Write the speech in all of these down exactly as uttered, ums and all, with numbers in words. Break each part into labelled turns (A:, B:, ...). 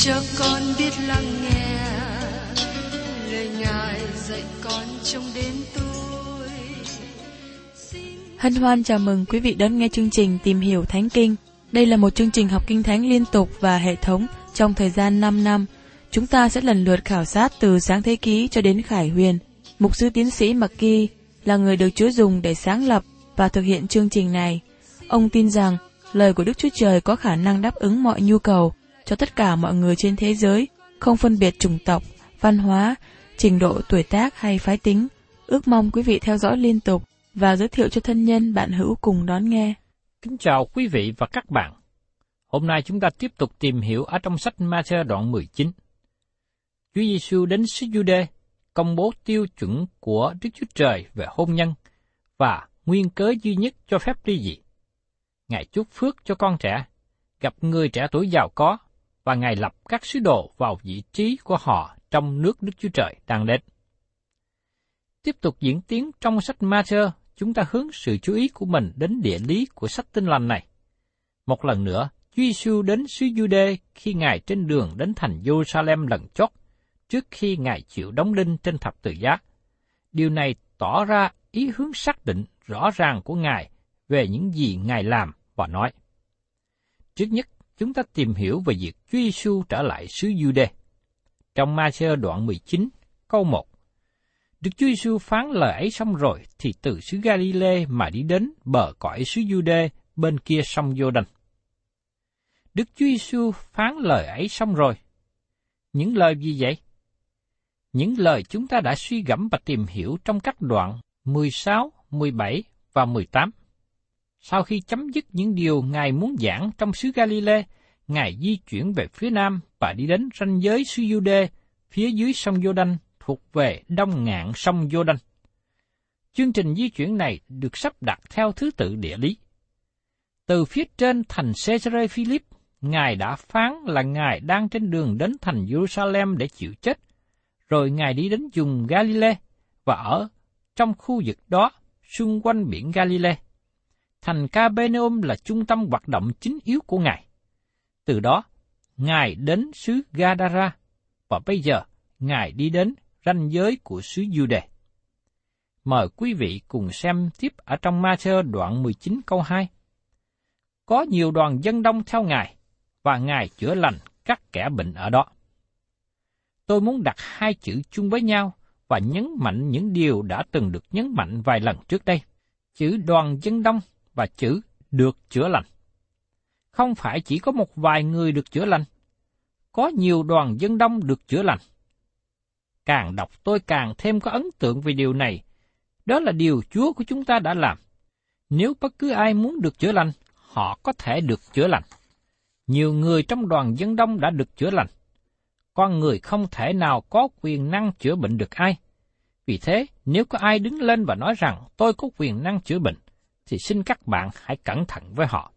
A: cho con biết lắng nghe lời Ngài dạy con trong đêm tối.
B: Hân hoan chào mừng quý vị đón nghe chương trình Tìm hiểu Thánh Kinh. Đây là một chương trình học Kinh Thánh liên tục và hệ thống trong thời gian năm năm. Chúng ta sẽ lần lượt khảo sát từ Sáng Thế Ký cho đến Khải Huyền. Mục sư tiến sĩ McGee là người được Chúa dùng để sáng lập và thực hiện chương trình này. Ông tin rằng lời của Đức Chúa Trời có khả năng đáp ứng mọi nhu cầu cho tất cả mọi người trên thế giới, không phân biệt chủng tộc, văn hóa, trình độ tuổi tác hay phái tính. Ước mong quý vị theo dõi liên tục và giới thiệu cho thân nhân bạn hữu cùng đón nghe.
C: Kính chào quý vị và các bạn. Hôm nay chúng ta tiếp tục tìm hiểu ở trong sách Ma-thơ đoạn mười chín. Chúa Giêsu đến xứ Giu-đê, công bố tiêu chuẩn của Đức Chúa Trời về hôn nhân và nguyên cớ duy nhất cho phép ly dị. Ngài chúc phước cho con trẻ, gặp người trẻ tuổi giàu có, và Ngài lập các sứ đồ vào vị trí của họ trong nước Đức Chúa Trời đang đến. Tiếp tục diễn tiến trong sách Ma-thơ, chúng ta hướng sự chú ý của mình đến địa lý của sách Tin Lành này. Một lần nữa, Chúa Giêsu đến xứ Giu-đê khi Ngài trên đường đến thành Giê-ru-sa-lem lần chót, trước khi Ngài chịu đóng đinh trên thập tự giá. Điều này tỏ ra ý hướng xác định rõ ràng của Ngài về những gì Ngài làm và nói. Trước nhất, chúng ta tìm hiểu về việc Chúa Giêsu trở lại xứ Giu-đê. Trong Ma-thơ đoạn mười chín, câu một, Đức Chúa Giêsu phán lời ấy xong rồi, thì từ xứ Ga-li-lê mà đi đến bờ cõi xứ Giu-đê bên kia sông Giô-đanh. Đức Chúa Giêsu phán lời ấy xong rồi. Những lời gì vậy? Những lời chúng ta đã suy gẫm và tìm hiểu trong các đoạn mười sáu, mười bảy và mười tám. Sau khi chấm dứt những điều Ngài muốn giảng trong xứ Ga-li-lê, Ngài di chuyển về phía nam và đi đến ranh giới xứ Giu-đê phía dưới sông Giô-đanh thuộc về đông ngạn sông Giô-đanh. Chương trình di chuyển này được sắp đặt theo thứ tự địa lý. Từ phía trên thành Caesarea-Philip, Ngài đã phán là Ngài đang trên đường đến thành Giê-ru-sa-lem để chịu chết, rồi Ngài đi đến vùng Ga-li-lê và ở trong khu vực đó xung quanh biển Ga-li-lê. Thành Ca-bê-nê-um là trung tâm hoạt động chính yếu của Ngài. Từ đó, Ngài đến xứ Ga-đa-ra, và bây giờ Ngài đi đến ranh giới của xứ Giu-đê. Mời quý vị cùng xem tiếp ở trong Ma-thơ đoạn mười chín câu hai. Có nhiều đoàn dân đông theo Ngài, và Ngài chữa lành các kẻ bệnh ở đó. Tôi muốn đặt hai chữ chung với nhau và nhấn mạnh những điều đã từng được nhấn mạnh vài lần trước đây. Chữ đoàn dân đông và chữ được chữa lành. Không phải chỉ có một vài người được chữa lành, có nhiều đoàn dân đông được chữa lành. Càng đọc tôi càng thêm có ấn tượng về điều này. Đó là điều Chúa của chúng ta đã làm. Nếu bất cứ ai muốn được chữa lành, họ có thể được chữa lành. Nhiều người trong đoàn dân đông đã được chữa lành. Con người không thể nào có quyền năng chữa bệnh được ai. Vì thế, nếu có ai đứng lên và nói rằng tôi có quyền năng chữa bệnh, thì xin các bạn hãy cẩn thận với họ.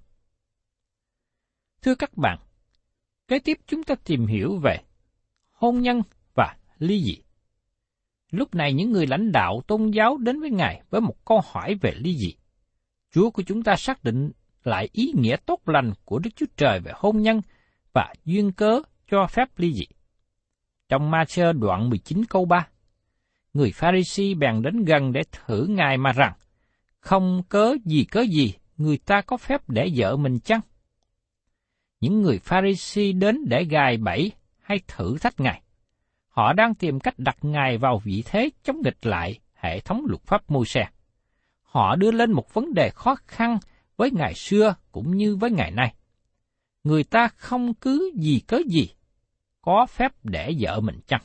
C: Thưa các bạn, kế tiếp chúng ta tìm hiểu về hôn nhân và ly dị. Lúc này những người lãnh đạo tôn giáo đến với Ngài với một câu hỏi về ly dị. Chúa của chúng ta xác định lại ý nghĩa tốt lành của Đức Chúa Trời về hôn nhân và duyên cớ cho phép ly dị. Trong Ma-thơ đoạn mười chín câu ba, người Pha-ri-si bèn đến gần để thử Ngài mà rằng, không cớ gì cớ gì người ta có phép để vợ mình chăng? Những người Pha-ri-si đến để gài bẫy hay thử thách Ngài. Họ đang tìm cách đặt Ngài vào vị thế chống nghịch lại hệ thống luật pháp Mô-se. Họ đưa lên một vấn đề khó khăn với ngày xưa cũng như với ngày nay. Người ta không cứ gì cớ gì có phép để vợ mình chăng?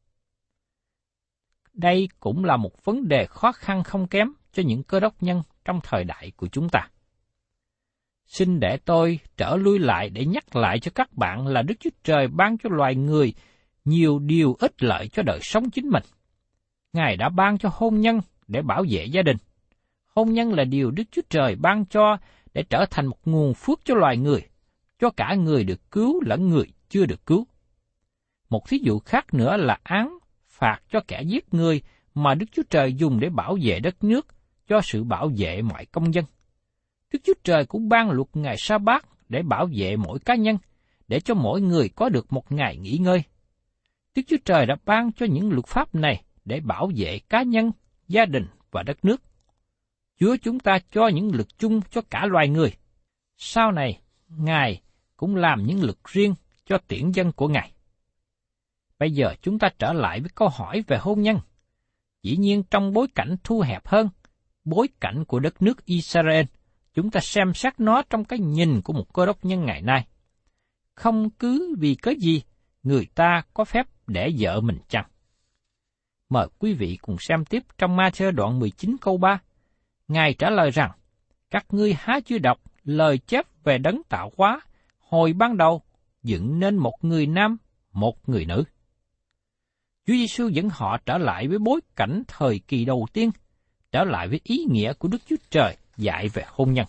C: Đây cũng là một vấn đề khó khăn không kém cho những cơ đốc nhân trong thời đại của chúng ta. Xin để tôi trở lui lại để nhắc lại cho các bạn là Đức Chúa Trời ban cho loài người nhiều điều ích lợi cho đời sống chính mình. Ngài đã ban cho hôn nhân để bảo vệ gia đình. Hôn nhân là điều Đức Chúa Trời ban cho để trở thành một nguồn phước cho loài người, cho cả người được cứu lẫn người chưa được cứu. Một thí dụ khác nữa là án phạt cho kẻ giết người mà Đức Chúa Trời dùng để bảo vệ đất nước, cho sự bảo vệ mọi công dân. Đức Chúa Trời cũng ban luật ngày Sa-bát để bảo vệ mỗi cá nhân, để cho mỗi người có được một ngày nghỉ ngơi. Đức Chúa Trời đã ban cho những luật pháp này để bảo vệ cá nhân, gia đình và đất nước. Chúa chúng ta cho những luật chung cho cả loài người. Sau này, Ngài cũng làm những luật riêng cho tiễn dân của Ngài. Bây giờ chúng ta trở lại với câu hỏi về hôn nhân. Dĩ nhiên trong bối cảnh thu hẹp hơn, bối cảnh của đất nước Israel, chúng ta xem xét nó trong cái nhìn của một cơ đốc nhân ngày nay. Không cứ vì cớ gì người ta có phép để vợ mình chăng? Mời quý vị cùng xem tiếp trong Ma-thơ đoạn mười chín câu ba. Ngài trả lời rằng, các ngươi há chưa đọc lời chép về đấng tạo hóa, hồi ban đầu dựng nên một người nam, một người nữ. Chúa Giêsu dẫn họ trở lại với bối cảnh thời kỳ đầu tiên, trở lại với ý nghĩa của Đức Chúa Trời dạy về hôn nhân.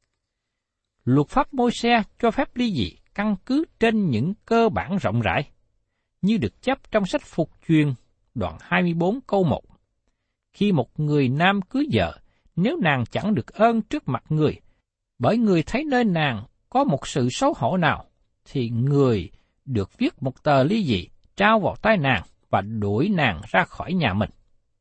C: Luật pháp Môi-se cho phép ly dị căn cứ trên những cơ bản rộng rãi, như được chép trong sách Phục Truyền đoạn hai mươi bốn câu một. Khi một người nam cưới vợ, nếu nàng chẳng được ơn trước mặt người, bởi người thấy nơi nàng có một sự xấu hổ nào, thì người được viết một tờ ly dị trao vào tay nàng và đuổi nàng ra khỏi nhà mình.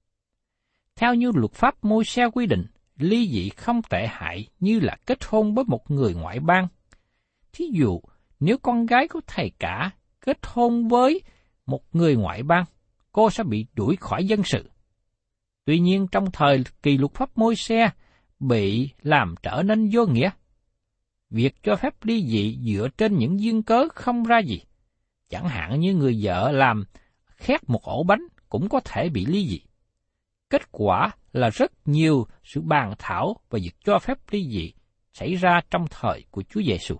C: Theo như luật pháp Môi-se quy định, ly dị không tệ hại như là kết hôn với một người ngoại bang. Thí dụ, nếu con gái của thầy cả kết hôn với một người ngoại bang, cô sẽ bị đuổi khỏi dân sự. Tuy nhiên, trong thời kỳ luật pháp Môi-se bị làm trở nên vô nghĩa. Việc cho phép ly dị dựa trên những duyên cớ không ra gì. Chẳng hạn như người vợ làm khét một ổ bánh cũng có thể bị ly dị. Kết quả là rất nhiều sự bàn thảo về việc cho phép ly dị xảy ra trong thời của Chúa Giêsu.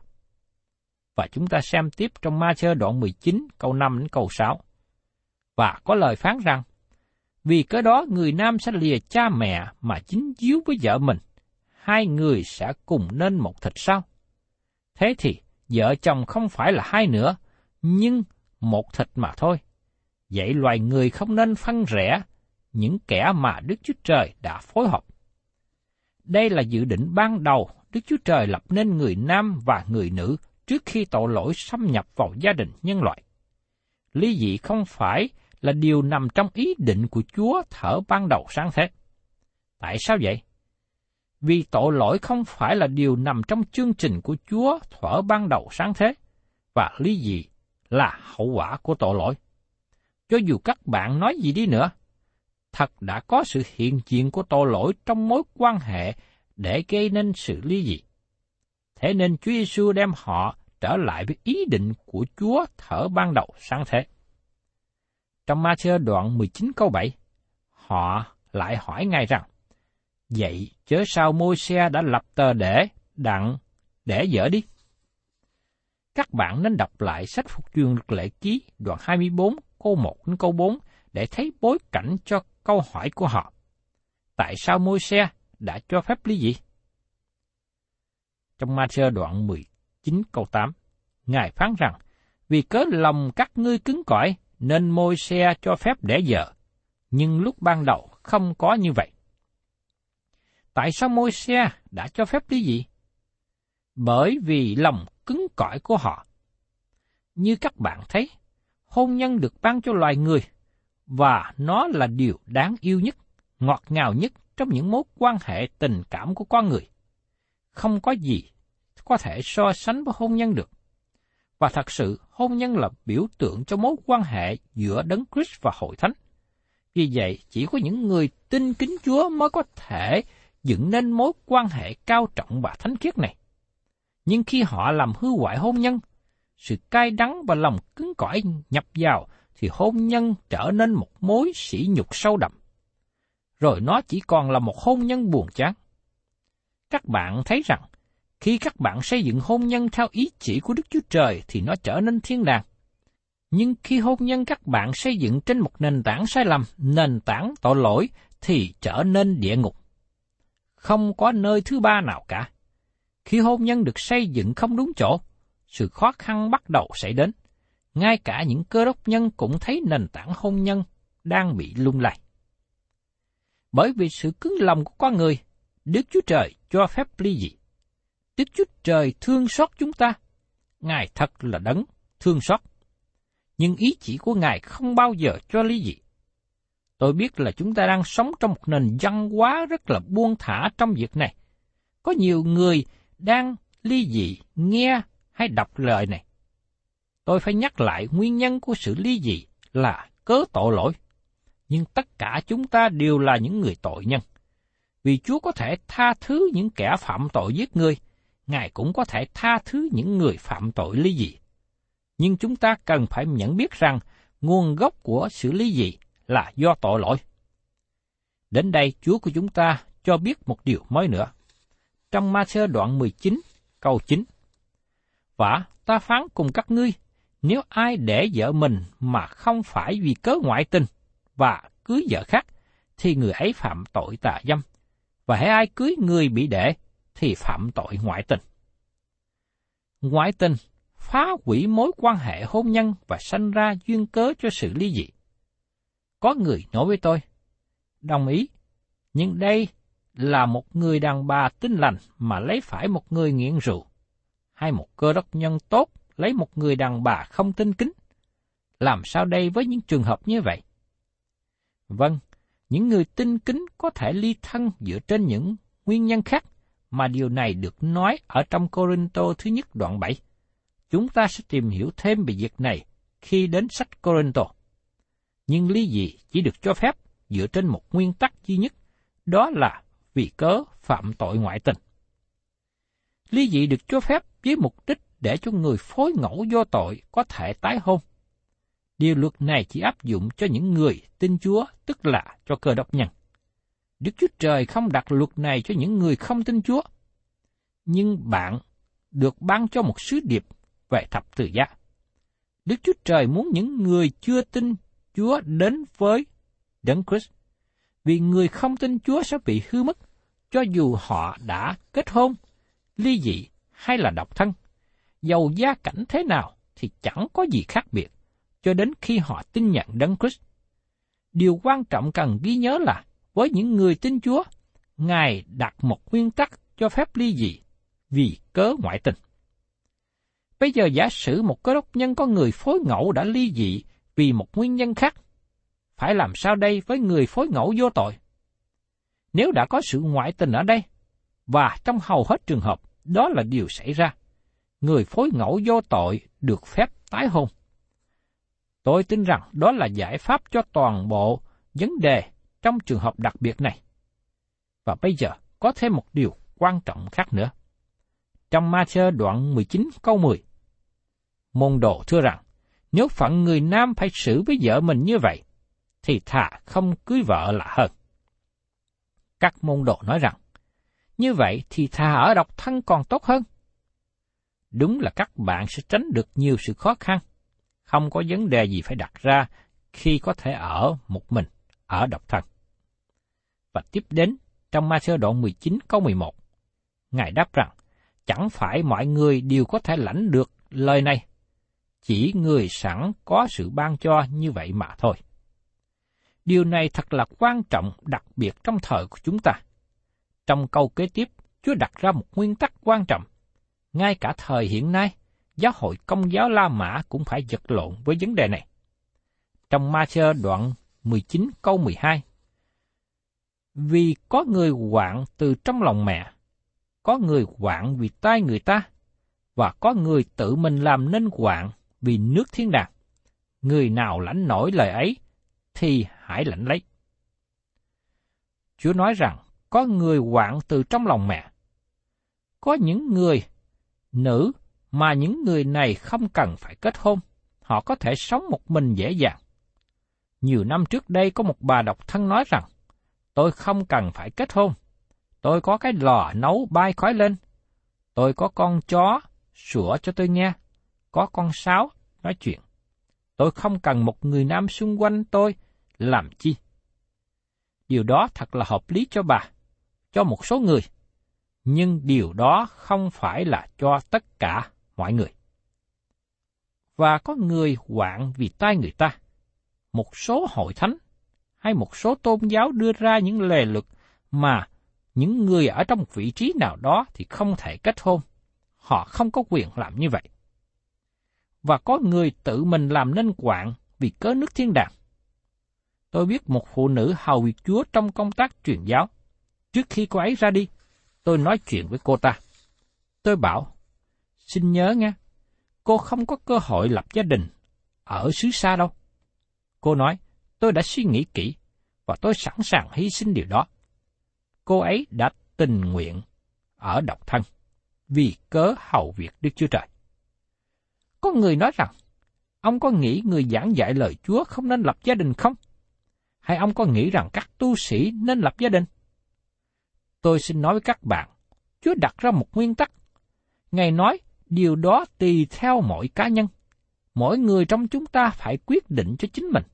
C: Và chúng ta xem tiếp trong Ma-thơ đoạn mười chín câu năm đến câu sáu. Và có lời phán rằng, vì cớ đó người nam sẽ lìa cha mẹ mà chính díu với vợ mình, hai người sẽ cùng nên một thịt sao? Thế thì vợ chồng không phải là hai nữa, nhưng một thịt mà thôi. Vậy loài người không nên phân rẽ những kẻ mà Đức Chúa Trời đã phối hợp. Đây là dự định ban đầu Đức Chúa Trời lập nên người nam và người nữ trước khi tội lỗi xâm nhập vào gia đình nhân loại. Ly dị không phải là điều nằm trong ý định của Chúa thở ban đầu sáng thế. Tại sao vậy? Vì tội lỗi không phải là điều nằm trong chương trình của Chúa thuở ban đầu sáng thế, và ly dị là hậu quả của tội lỗi. Cho dù các bạn nói gì đi nữa, thật đã có sự hiện diện của tội lỗi trong mối quan hệ để gây nên sự ly dị. Thế nên Chúa Giêsu đem họ trở lại với ý định của Chúa thở ban đầu sáng thế. Trong Ma-thơ đoạn mười chín câu bảy, họ lại hỏi Ngài rằng, vậy chớ sao Môi-se đã lập tờ để đặng để dỡ đi? Các bạn nên đọc lại sách Phục Truyền Luật Lệ Ký đoạn hai mươi bốn câu một đến câu bốn để thấy bối cảnh cho câu hỏi của họ. Tại sao Môi-se đã cho phép ly dị? Trong Ma-thơ đoạn mười chín câu tám, Ngài phán rằng, vì cớ lòng các ngươi cứng cỏi, nên Môi-se cho phép để vợ, nhưng lúc ban đầu không có như vậy. Tại sao Môi-se đã cho phép ly dị? Bởi vì lòng cứng cỏi của họ. Như các bạn thấy, hôn nhân được ban cho loài người, và nó là điều đáng yêu nhất, ngọt ngào nhất trong những mối quan hệ tình cảm của con người. Không có gì có thể so sánh với hôn nhân được. Và thật sự, hôn nhân là biểu tượng cho mối quan hệ giữa Đấng Christ và Hội Thánh. Vì vậy, chỉ có những người tin kính Chúa mới có thể dựng nên mối quan hệ cao trọng và thánh khiết này. Nhưng khi họ làm hư hoại hôn nhân, sự cay đắng và lòng cứng cỏi nhập vào, thì hôn nhân trở nên một mối sỉ nhục sâu đậm. Rồi nó chỉ còn là một hôn nhân buồn chán. Các bạn thấy rằng, khi các bạn xây dựng hôn nhân theo ý chỉ của Đức Chúa Trời thì nó trở nên thiên đàng. Nhưng khi hôn nhân các bạn xây dựng trên một nền tảng sai lầm, nền tảng tội lỗi, thì trở nên địa ngục. Không có nơi thứ ba nào cả. Khi hôn nhân được xây dựng không đúng chỗ, sự khó khăn bắt đầu xảy đến. Ngay cả những cơ đốc nhân cũng thấy nền tảng hôn nhân đang bị lung lay. Bởi vì sự cứng lòng của con người, Đức Chúa Trời cho phép ly dị. Đức Chúa Trời thương xót chúng ta. Ngài thật là đấng thương xót. Nhưng ý chỉ của Ngài không bao giờ cho ly dị. Tôi biết là chúng ta đang sống trong một nền văn hóa rất là buông thả trong việc này. Có nhiều người đang ly dị nghe hay đọc lời này. Tôi phải nhắc lại nguyên nhân của sự ly dị là cớ tội lỗi. Nhưng tất cả chúng ta đều là những người tội nhân. Vì Chúa có thể tha thứ những kẻ phạm tội giết người, Ngài cũng có thể tha thứ những người phạm tội ly dị. Nhưng chúng ta cần phải nhận biết rằng nguồn gốc của sự ly dị là do tội lỗi. Đến đây Chúa của chúng ta cho biết một điều mới nữa. Trong Ma-thơ đoạn mười chín, câu chín. Và ta phán cùng các ngươi, nếu ai để vợ mình mà không phải vì cớ ngoại tình và cưới vợ khác, thì người ấy phạm tội tà dâm. Và hễ ai cưới người bị để, thì phạm tội ngoại tình. Ngoại tình phá hủy mối quan hệ hôn nhân và sanh ra duyên cớ cho sự ly dị. Có người nói với tôi, đồng ý, nhưng đây là một người đàn bà tin lành mà lấy phải một người nghiện rượu, hay một cơ đốc nhân tốt lấy một người đàn bà không tin kính. Làm sao đây với những trường hợp như vậy? Vâng, những người tin kính có thể ly thân dựa trên những nguyên nhân khác, mà điều này được nói ở trong Cô-rinh-tô thứ nhất đoạn bảy. Chúng ta sẽ tìm hiểu thêm về việc này khi đến sách Cô-rinh-tô. Nhưng ly dị chỉ được cho phép dựa trên một nguyên tắc duy nhất, đó là vì cớ phạm tội ngoại tình. Ly dị được cho phép với mục đích để cho người phối ngẫu vô tội có thể tái hôn. Điều luật này chỉ áp dụng cho những người tin Chúa, tức là cho cơ đốc nhân. Đức Chúa Trời không đặt luật này cho những người không tin Chúa. Nhưng bạn được ban cho một sứ điệp về thập tự giá. Đức Chúa Trời muốn những người chưa tin Chúa đến với Đấng Christ, vì người không tin Chúa sẽ bị hư mất, cho dù họ đã kết hôn, ly dị hay là độc thân. Dầu gia cảnh thế nào thì chẳng có gì khác biệt, cho đến khi họ tin nhận Đấng Christ. Điều quan trọng cần ghi nhớ là, với những người tin Chúa, Ngài đặt một nguyên tắc cho phép ly dị vì cớ ngoại tình. Bây giờ giả sử một cơ đốc nhân có người phối ngẫu đã ly dị vì một nguyên nhân khác, phải làm sao đây với người phối ngẫu vô tội? Nếu đã có sự ngoại tình ở đây, và trong hầu hết trường hợp đó là điều xảy ra, người phối ngẫu vô tội được phép tái hôn. Tôi tin rằng đó là giải pháp cho toàn bộ vấn đề trong trường hợp đặc biệt này. Và bây giờ có thêm một điều quan trọng khác nữa. Trong Ma-thơ đoạn mười chín câu mười, môn đồ thưa rằng, nếu phận người nam phải xử với vợ mình như vậy, thì thà không cưới vợ là hơn. Các môn đồ nói rằng, như vậy thì thà ở độc thân còn tốt hơn. Đúng là các bạn sẽ tránh được nhiều sự khó khăn, không có vấn đề gì phải đặt ra khi có thể ở một mình, ở độc thân. Và tiếp đến, trong Ma-thơ đoạn mười chín câu mười một, Ngài đáp rằng, chẳng phải mọi người đều có thể lãnh được lời này, chỉ người sẵn có sự ban cho như vậy mà thôi. Điều này thật là quan trọng đặc biệt trong thời của chúng ta. Trong câu kế tiếp, Chúa đặt ra một nguyên tắc quan trọng. Ngay cả thời hiện nay, giáo hội Công giáo La Mã cũng phải vật lộn với vấn đề này. Trong Ma-thơ đoạn mười chín câu mười hai, vì có người hoạn từ trong lòng mẹ, có người hoạn vì tay người ta, và có người tự mình làm nên hoạn vì nước thiên đàng. Người nào lãnh nổi lời ấy, thì hãy lãnh lấy. Chúa nói rằng, có người hoạn từ trong lòng mẹ. Có những người nữ mà những người này không cần phải kết hôn, họ có thể sống một mình dễ dàng. Nhiều năm trước đây có một bà độc thân nói rằng, tôi không cần phải kết hôn, tôi có cái lò nấu bay khói lên, tôi có con chó sủa cho tôi nghe, có con sáo nói chuyện. Tôi không cần một người nam xung quanh tôi làm chi. Điều đó thật là hợp lý cho bà, cho một số người, nhưng điều đó không phải là cho tất cả mọi người. Và có người hoạn vì tay người ta. Một số hội thánh hay một số tôn giáo đưa ra những lề luật mà những người ở trong một vị trí nào đó thì không thể kết hôn. Họ không có quyền làm như vậy. và có người tự mình làm nên quạng vì cớ nước thiên đàng. Tôi biết một phụ nữ hầu việc Chúa trong công tác truyền giáo. Trước khi cô ấy ra đi, tôi nói chuyện với cô ta. Tôi bảo, xin nhớ nghe, cô không có cơ hội lập gia đình ở xứ xa đâu. Cô nói, tôi đã suy nghĩ kỹ, và tôi sẵn sàng hy sinh điều đó. Cô ấy đã tình nguyện ở độc thân, vì cớ hầu việc Đức Chúa Trời. Có người nói rằng, ông có nghĩ người giảng dạy lời Chúa không nên lập gia đình không? Hay ông có nghĩ rằng các tu sĩ nên lập gia đình? Tôi xin nói với các bạn, Chúa đặt ra một nguyên tắc. Ngài nói, điều đó tùy theo mỗi cá nhân. Mỗi người trong chúng ta phải quyết định cho chính mình.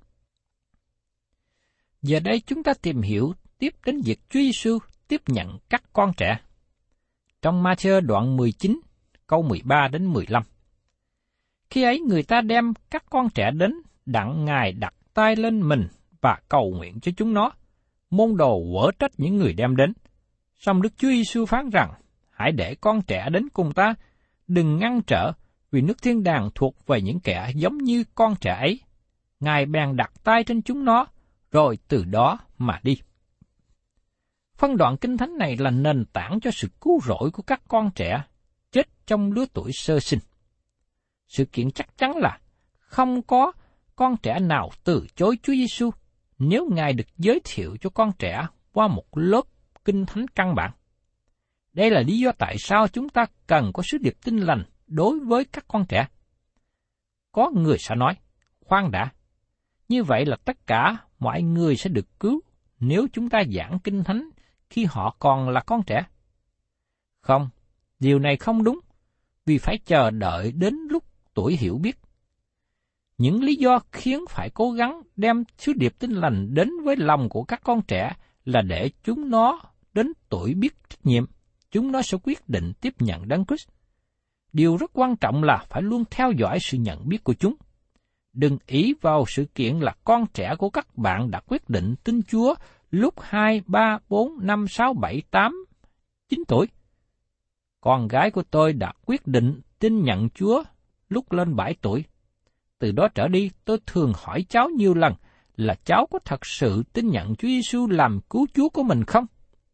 C: Giờ đây chúng ta tìm hiểu tiếp đến việc Chúa Giêsu tiếp nhận các con trẻ. Trong Ma-thi-ơ đoạn mười chín, câu mười ba đến mười lăm. Khi ấy người ta đem các con trẻ đến, đặng Ngài đặt tay lên mình và cầu nguyện cho chúng nó. Môn đồ quở trách những người đem đến. Song Đức Chúa Giêsu phán rằng, hãy để con trẻ đến cùng ta, đừng ngăn trở, vì nước thiên đàng thuộc về những kẻ giống như con trẻ ấy. Ngài bèn đặt tay trên chúng nó, rồi từ đó mà đi. Phân đoạn kinh thánh này là nền tảng cho sự cứu rỗi của các con trẻ chết trong lứa tuổi sơ sinh. Sự kiện chắc chắn là không có con trẻ nào từ chối Chúa Giêsu nếu Ngài được giới thiệu cho con trẻ qua một lớp kinh thánh căn bản. Đây là lý do tại sao chúng ta cần có sứ điệp tin lành đối với các con trẻ. Có người sẽ nói, khoan đã, như vậy là tất cả mọi người sẽ được cứu nếu chúng ta giảng kinh thánh khi họ còn là con trẻ. Không, điều này không đúng, vì phải chờ đợi đến lúc tuổi hiểu biết. Những lý do khiến phải cố gắng đem sứ điệp tin lành đến với lòng của các con trẻ là để chúng nó đến tuổi biết trách nhiệm, chúng nó sẽ quyết định tiếp nhận Đấng Christ. Điều rất quan trọng là phải luôn theo dõi sự nhận biết của chúng. Đừng ý vào sự kiện là con trẻ của các bạn đã quyết định tin Chúa lúc hai, ba, bốn, năm, sáu, bảy, tám, chín tuổi. Con gái của tôi đã quyết định tin nhận Chúa lúc lên bảy tuổi. Từ đó trở đi, tôi thường hỏi cháu nhiều lần là cháu có thật sự tin nhận Chúa Giêsu làm cứu Chúa của mình không?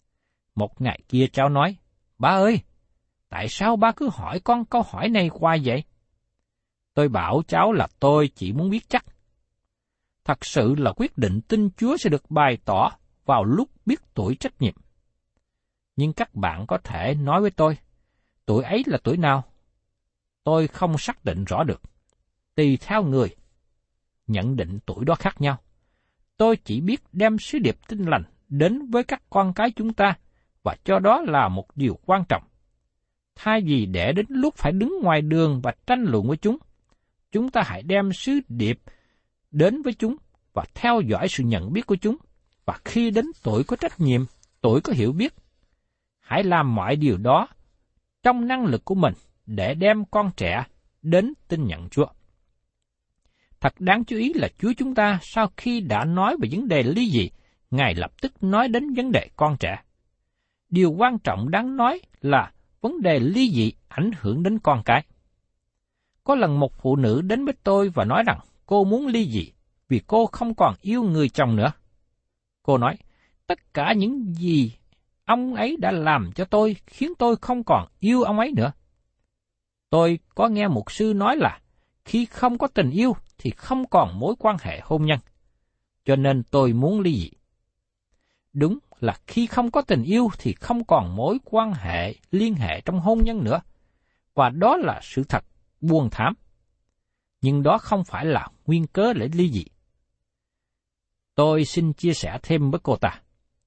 C: Một ngày kia cháu nói, ba ơi, tại sao ba cứ hỏi con câu hỏi này hoài vậy? Tôi bảo cháu là tôi chỉ muốn biết chắc. Thật sự là quyết định tin Chúa sẽ được bày tỏ vào lúc biết tuổi trách nhiệm. Nhưng các bạn có thể nói với tôi, tuổi ấy là tuổi nào? Tôi không xác định rõ được. Tùy theo người, nhận định tuổi đó khác nhau. Tôi chỉ biết đem sứ điệp tin lành đến với các con cái chúng ta, và cho đó là một điều quan trọng. Thay vì để đến lúc phải đứng ngoài đường và tranh luận với chúng, chúng ta hãy đem sứ điệp đến với chúng và theo dõi sự nhận biết của chúng, và khi đến tuổi có trách nhiệm, tuổi có hiểu biết, hãy làm mọi điều đó trong năng lực của mình để đem con trẻ đến tin nhận Chúa. Thật đáng chú ý là Chúa chúng ta sau khi đã nói về vấn đề ly dị, Ngài lập tức nói đến vấn đề con trẻ. Điều quan trọng đáng nói là vấn đề ly dị ảnh hưởng đến con cái. Có lần một phụ nữ đến với tôi và nói rằng cô muốn ly dị vì cô không còn yêu người chồng nữa. Cô nói, tất cả những gì ông ấy đã làm cho tôi khiến tôi không còn yêu ông ấy nữa. Tôi có nghe mục sư nói là khi không có tình yêu thì không còn mối quan hệ hôn nhân, cho nên tôi muốn ly dị. Đúng là khi không có tình yêu thì không còn mối quan hệ liên hệ trong hôn nhân nữa, và đó là sự thật buồn thảm. Nhưng đó không phải là nguyên cớ để ly dị. Tôi xin chia sẻ thêm với cô ta.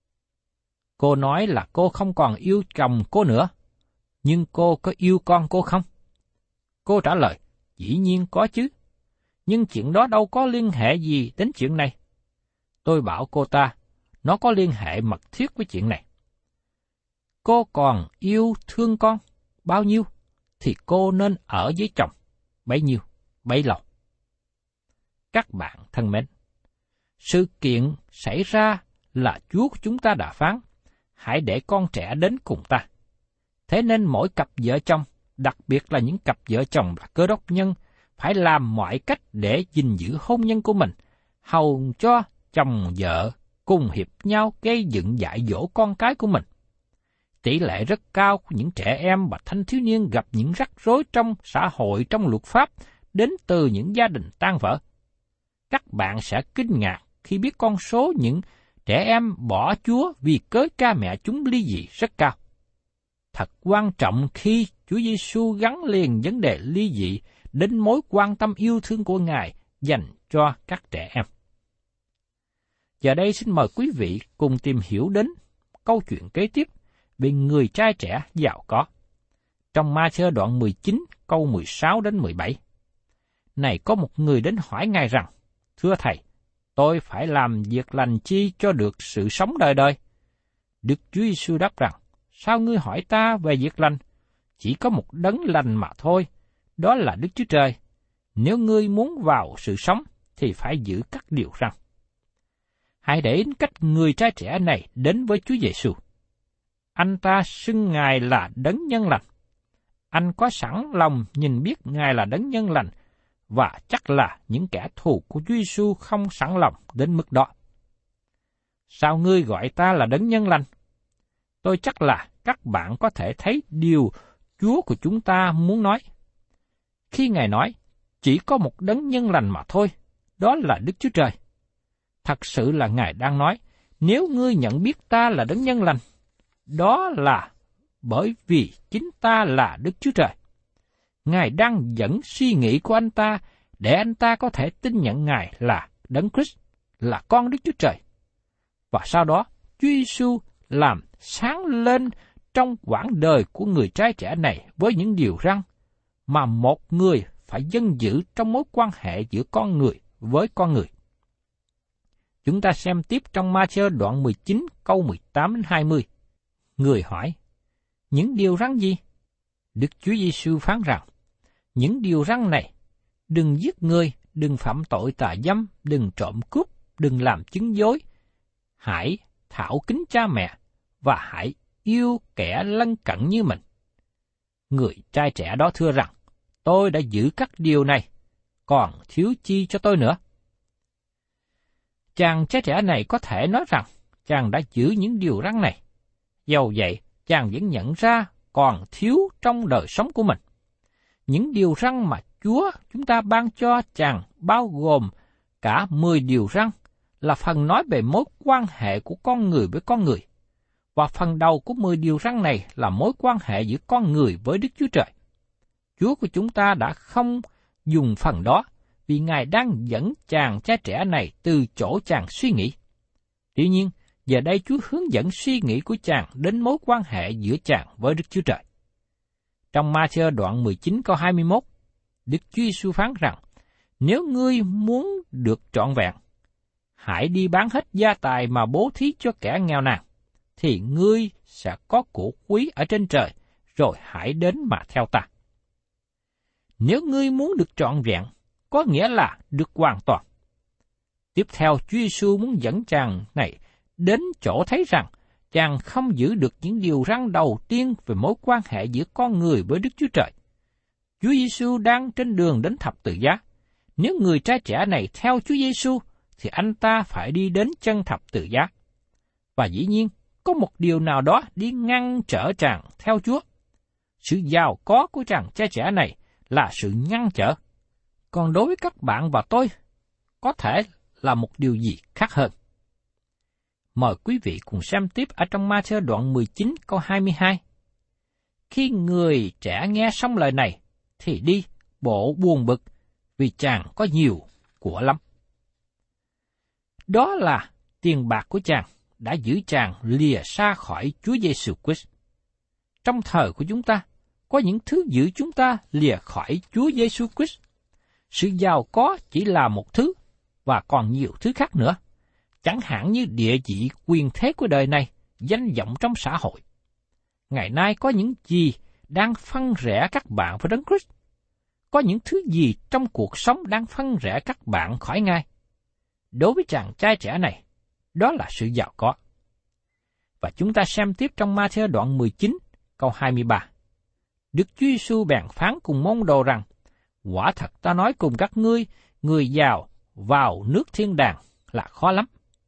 C: Cô nói là cô không còn yêu chồng cô nữa, nhưng cô có yêu con cô không? Cô trả lời, dĩ nhiên có chứ, nhưng chuyện đó đâu có liên hệ gì đến chuyện này. Tôi bảo cô ta, nó có liên hệ mật thiết với chuyện này. Cô còn yêu thương con bao nhiêu, thì cô nên ở với chồng bấy nhiêu, bấy lâu. Các bạn thân mến, sự kiện xảy ra là Chúa của chúng ta đã phán, hãy để con trẻ đến cùng ta. Thế nên mỗi cặp vợ chồng, đặc biệt là những cặp vợ chồng là Cơ Đốc nhân phải làm mọi cách để gìn giữ hôn nhân của mình, hầu cho chồng vợ cùng hiệp nhau gây dựng dạy dỗ con cái của mình. Tỷ lệ rất cao của những trẻ em và thanh thiếu niên gặp những rắc rối trong xã hội, trong luật pháp, đến từ những gia đình tan vỡ. Các bạn sẽ kinh ngạc khi biết con số những trẻ em bỏ Chúa vì cớ cha mẹ chúng ly dị rất cao. Thật quan trọng khi Chúa Giêsu gắn liền vấn đề ly dị đến mối quan tâm yêu thương của Ngài dành cho các trẻ em. Giờ đây xin mời quý vị cùng tìm hiểu đến câu chuyện kế tiếp về người trai trẻ giàu có. Trong Ma-thơ đoạn mười chín câu mười sáu đến mười bảy. Này có một người đến hỏi Ngài rằng, thưa Thầy, tôi phải làm việc lành chi cho được sự sống đời đời? Đức Chúa Giêsu đáp rằng, sao ngươi hỏi ta về việc lành? Chỉ có một đấng lành mà thôi, đó là Đức Chúa Trời. Nếu ngươi muốn vào sự sống, thì phải giữ các điều răn. Hãy để ý cách người trai trẻ này đến với Chúa Giêsu. Anh ta xưng Ngài là đấng nhân lành. Anh có sẵn lòng nhìn biết Ngài là đấng nhân lành, và chắc là những kẻ thù của Chúa Giêsu không sẵn lòng đến mức đó. Sao ngươi gọi ta là đấng nhân lành? Tôi chắc là các bạn có thể thấy điều Chúa của chúng ta muốn nói. Khi Ngài nói, chỉ có một đấng nhân lành mà thôi, đó là Đức Chúa Trời. Thật sự là Ngài đang nói, nếu ngươi nhận biết ta là đấng nhân lành, đó là bởi vì chính ta là Đức Chúa Trời. Ngài đang dẫn suy nghĩ của anh ta để anh ta có thể tin nhận Ngài là Đấng Christ, là con Đức Chúa Trời. Và sau đó, Chúa Giêsu làm sáng lên trong quãng đời của người trai trẻ này với những điều răn mà một người phải dân giữ trong mối quan hệ giữa con người với con người. Chúng ta xem tiếp trong Ma-thơ đoạn mười chín câu mười tám đến hai mươi. Người hỏi, những điều răn gì? Đức Chúa Giêsu phán rằng, những điều răn này, đừng giết người, đừng phạm tội tà dâm, đừng trộm cướp, đừng làm chứng dối, hãy thảo kính cha mẹ, và hãy yêu kẻ lân cận như mình. Người trai trẻ đó thưa rằng, tôi đã giữ các điều này, còn thiếu chi cho tôi nữa? Chàng trai trẻ này có thể nói rằng, chàng đã giữ những điều răn này. Dầu vậy, chàng vẫn nhận ra còn thiếu trong đời sống của mình. Những điều răn mà Chúa chúng ta ban cho chàng bao gồm cả mười điều răn, là phần nói về mối quan hệ của con người với con người. Và phần đầu của mười điều răn này là mối quan hệ giữa con người với Đức Chúa Trời. Chúa của chúng ta đã không dùng phần đó vì Ngài đang dẫn chàng trai trẻ này từ chỗ chàng suy nghĩ. Tuy nhiên, giờ đây Chúa hướng dẫn suy nghĩ của chàng đến mối quan hệ giữa chàng với Đức Chúa Trời. Trong Ma-thơ đoạn mười chín câu hai mươi mốt, Đức Chúa Giêsu phán rằng, nếu ngươi muốn được trọn vẹn, hãy đi bán hết gia tài mà bố thí cho kẻ nghèo nàn, thì ngươi sẽ có của quý ở trên trời, rồi hãy đến mà theo ta. Nếu ngươi muốn được trọn vẹn, có nghĩa là được hoàn toàn. Tiếp theo, Chúa Giêsu muốn dẫn chàng này đến chỗ thấy rằng chàng không giữ được những điều răn đầu tiên về mối quan hệ giữa con người với Đức Chúa Trời. Chúa Giêsu đang trên đường đến thập tự giá. Nếu người trai trẻ này theo Chúa Giêsu, thì anh ta phải đi đến chân thập tự giá. Và dĩ nhiên, có một điều nào đó đi ngăn trở chàng theo Chúa. Sự giàu có của chàng trai trẻ này là sự ngăn trở. Còn đối với các bạn và tôi, có thể là một điều gì khác hơn. Mời quý vị cùng xem tiếp ở trong Ma-thơ đoạn mười chín câu hai mươi hai. Khi người trẻ nghe xong lời này, thì đi bộ buồn bực, vì chàng có nhiều của lắm. Đó là tiền bạc của chàng đã giữ chàng lìa xa khỏi Chúa Giêsu Christ. Trong thời của chúng ta, có những thứ giữ chúng ta lìa khỏi Chúa Giêsu Christ. Sự giàu có chỉ là một thứ, và còn nhiều thứ khác nữa. Chẳng hạn như địa vị, quyền thế của đời này, danh vọng trong xã hội. Ngày nay có những gì đang phân rẽ các bạn với Đấng Christ? Có những thứ gì trong cuộc sống đang phân rẽ các bạn khỏi Ngài? Đối với chàng trai trẻ này, đó là sự giàu có. Và chúng ta xem tiếp trong Ma-thơ đoạn mười chín, câu hai mươi ba. Đức Chúa Giêsu bèn phán cùng môn đồ rằng, Quả thật ta nói cùng các ngươi, người giàu vào nước thiên đàng là khó lắm.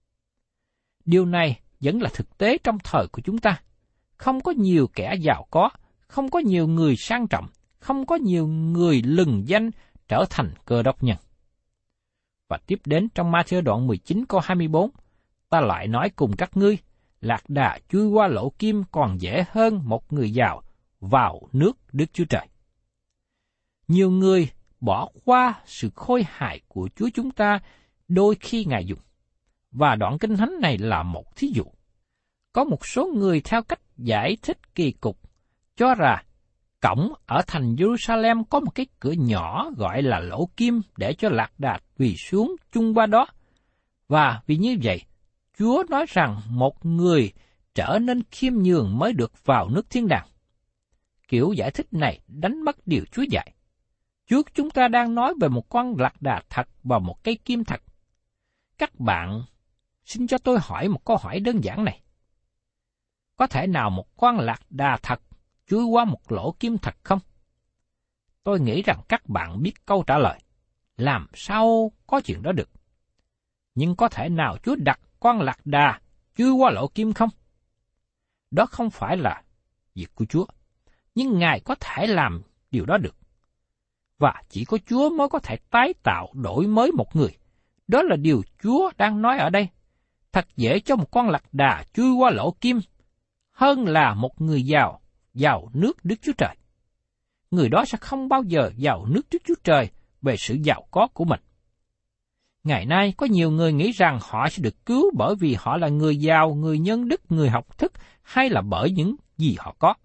C: Điều này vẫn là thực tế trong thời của chúng ta. Không có nhiều kẻ giàu có, không có nhiều người sang trọng, không có nhiều người lừng danh trở thành Cơ Đốc nhân. Và tiếp đến trong Ma-thi-ơ đoạn mười chín câu hai mươi bốn, ta lại nói cùng các ngươi, lạc đà chui qua lỗ kim còn dễ hơn một người giàu vào nước Đức Chúa Trời. Nhiều người bỏ qua sự khôi hài của Chúa chúng ta đôi khi Ngài dùng. Và đoạn kinh thánh này là một thí dụ. Có một số người theo cách giải thích kỳ cục cho rằng cổng ở thành Jerusalem có một cái cửa nhỏ gọi là lỗ kim để cho lạc đà quỳ xuống chung qua đó. Và vì như vậy, Chúa nói rằng một người trở nên khiêm nhường mới được vào nước thiên đàng. Kiểu giải thích này đánh mất điều Chúa dạy. Chúa chúng ta đang nói về một con lạc đà thật và một cây kim thật. Các bạn xin cho tôi hỏi một câu hỏi đơn giản này. Có thể nào một con lạc đà thật chui qua một lỗ kim thật không? Tôi nghĩ rằng các bạn biết câu trả lời. Làm sao có chuyện đó được? Nhưng có thể nào Chúa đặt con lạc đà chui qua lỗ kim không? Đó không phải là việc của Chúa. Nhưng Ngài có thể làm điều đó được. Và chỉ có Chúa mới có thể tái tạo, đổi mới một người. Đó là điều Chúa đang nói ở đây. Thật dễ cho một con lạc đà chui qua lỗ kim, hơn là một người giàu vào nước Đức Chúa Trời. Người đó sẽ không bao giờ vào nước Đức Chúa Trời về sự giàu có của mình. Ngày nay có nhiều người nghĩ rằng họ sẽ được cứu bởi vì họ là người giàu, người nhân đức, người học thức, hay là bởi những gì họ có.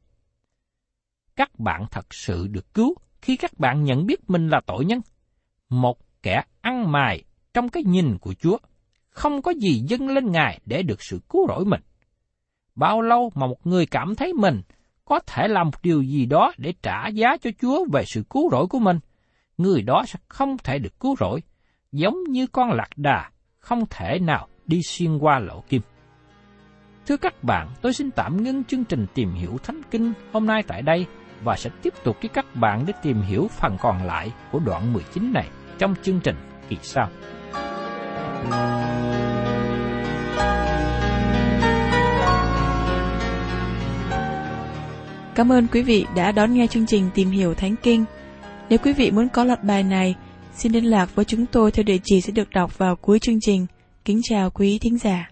C: Các bạn thật sự được cứu khi các bạn nhận biết mình là tội nhân, một kẻ ăn mài trong cái nhìn của Chúa, không có gì dâng lên Ngài để được sự cứu rỗi mình. Bao lâu mà một người cảm thấy mình có thể làm một điều gì đó để trả giá cho Chúa về sự cứu rỗi của mình, người đó sẽ không thể được cứu rỗi, giống như con lạc đà không thể nào đi xuyên qua lỗ kim. Thưa các bạn, tôi xin tạm ngưng chương trình tìm hiểu Thánh Kinh hôm nay tại đây và sẽ tiếp tục với các bạn để tìm hiểu phần còn lại của đoạn mười chín này trong chương trình kỳ sau.
B: Cảm ơn quý vị đã đón nghe chương trình Tìm hiểu Thánh Kinh. Nếu quý vị muốn có loạt bài này, xin liên lạc với chúng tôi theo địa chỉ sẽ được đọc vào cuối chương trình. Kính chào quý thính giả.